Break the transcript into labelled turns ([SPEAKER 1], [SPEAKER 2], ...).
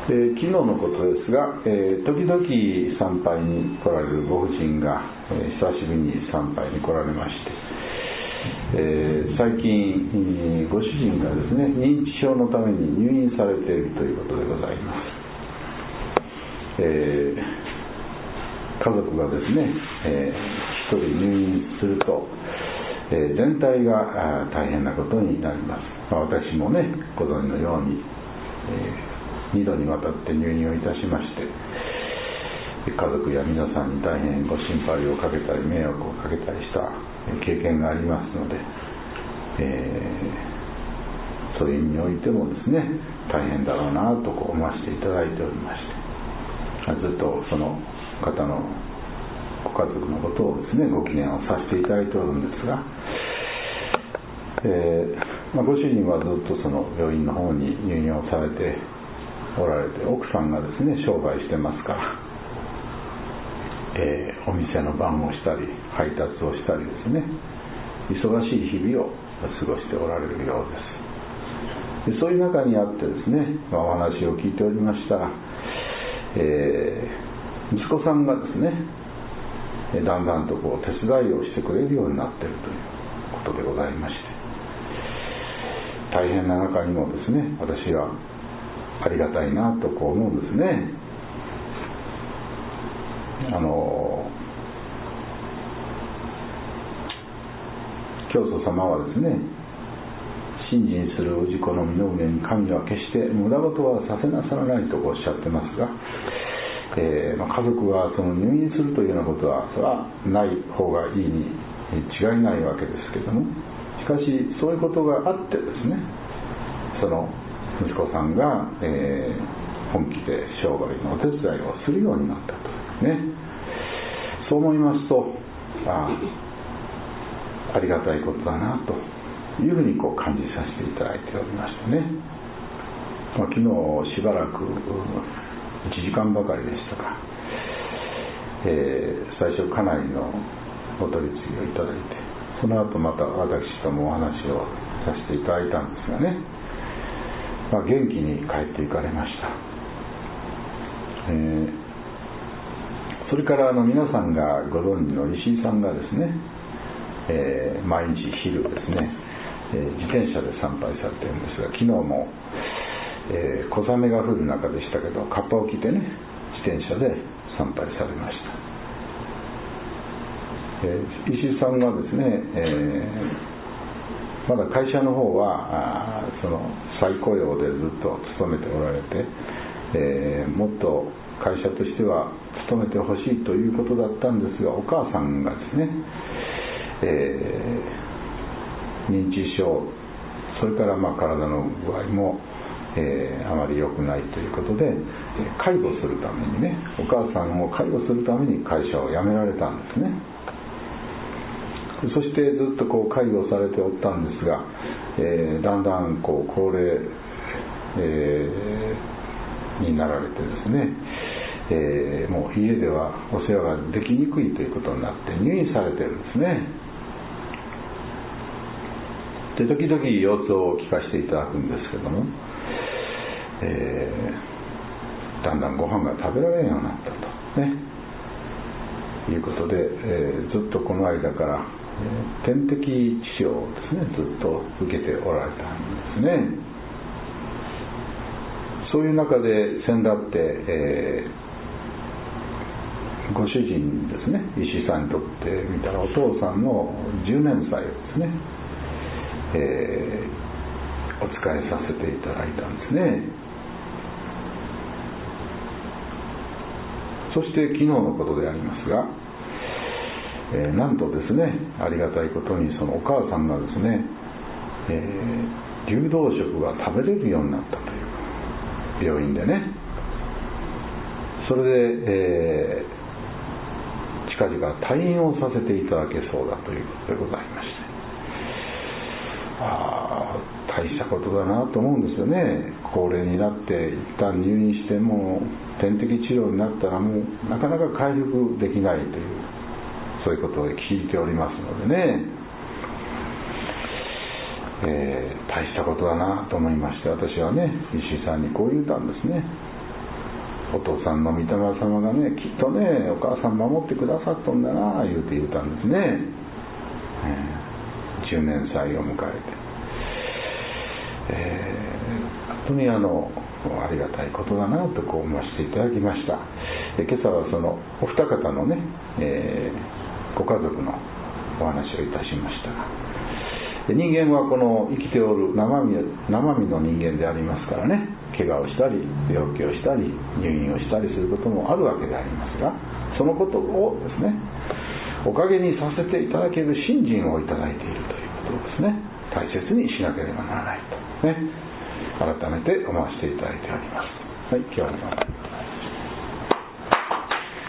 [SPEAKER 1] 昨日のことですが、時々参拝に来られるご婦人が、久しぶりに参拝に来られまして、最近ご主人がですね、認知症のために入院されているということでございます。家族がですね、一人入院すると、全体が大変なことになります。私もね、ご存知のように、2度にわたって入院をいたしまして、家族や皆さんに大変ご心配をかけたり迷惑をかけたりした経験がありますので、そういう意味においてもですね、大変だろうなと思わせていただいておりまして、ずっとその方のご家族のことをですね、ご記念をさせていただいておるんですが、ご主人はずっとその病院の方に入院をされておられて、奥さんがですね、商売してますから、お店の番をしたり配達をしたりですね、忙しい日々を過ごしておられるようです。でそういう中にあってですね、お話を聞いておりましたら、息子さんがですね、だんだんと手伝いをしてくれるようになっているということでございまして、大変な中にもですね、私はありがたいなと思うんですね。教祖様はですね、信心する氏子の身の上に神は決して無駄事はさせなさらないとおっしゃってますが、家族がその入院するというようなことはそれはない方がいいに違いないわけですけども、しかしそういうことがあってですね、その息子さんが、本気で商売のお手伝いをするようになったとね、そう思いますと、ありがたいことだなというふうに感じさせていただいておりましてね、昨日しばらく1時間ばかりでしたか、最初家内のお取り次ぎをいただいて、その後また私ともお話をさせていただいたんですがね、元気に帰っていかれました。それから皆さんがご存知の石井さんがですね、毎日昼ですね、自転車で参拝されているんですが、昨日も小雨が降る中でしたけど、カッパを着てね、自転車で参拝されました。石井さんがですね、まだ会社の方はその再雇用でずっと勤めておられて、もっと会社としては勤めてほしいということだったんですが、お母さんがですね、認知症、それから体の具合もあまり良くないということで、介護するためにね、お母さんを介護するために会社を辞められたんですね。そしてずっと介護されておったんですが、だんだん高齢、になられてですね、もう家ではお世話ができにくいということになって入院されてるんですね。で時々様子を聞かせていただくんですけども、だんだんご飯が食べられるようになったとね、いうことで、ずっとこの間から、点滴治療をですね、ずっと受けておられたんですね。そういう中で先だって、ご主人ですね、石井さんにとってみたらお父さんの10年祭をですね、お仕えさせていただいたんですね。そして昨日のことでありますが、なんとですね、ありがたいことにそのお母さんがですね、流動食が食べれるようになったという病院でね、それで、近々退院をさせていただけそうだということでございまして、大したことだなと思うんですよね。高齢になって一旦入院しても点滴治療になったらもうなかなか回復できないという、そういうことを聞いておりますのでね、大したことだなと思いまして、私はね、石井さんにこう言ったんですね。 お父さんの御霊様がね、きっとねお母さん守ってくださったんだな言うたんですね。10年祭を迎えて、本当にありがたいことだなとこう思わせていただきました。今朝はそのお二方のね、ご家族のお話をいたしましたが、人間はこの生きておる生身の人間でありますからね、怪我をしたり病気をしたり入院をしたりすることもあるわけでありますが、そのことをですねおかげにさせていただける信心をいただいているということをですね、大切にしなければならないとね、改めて思わせていただいております。はい、今日は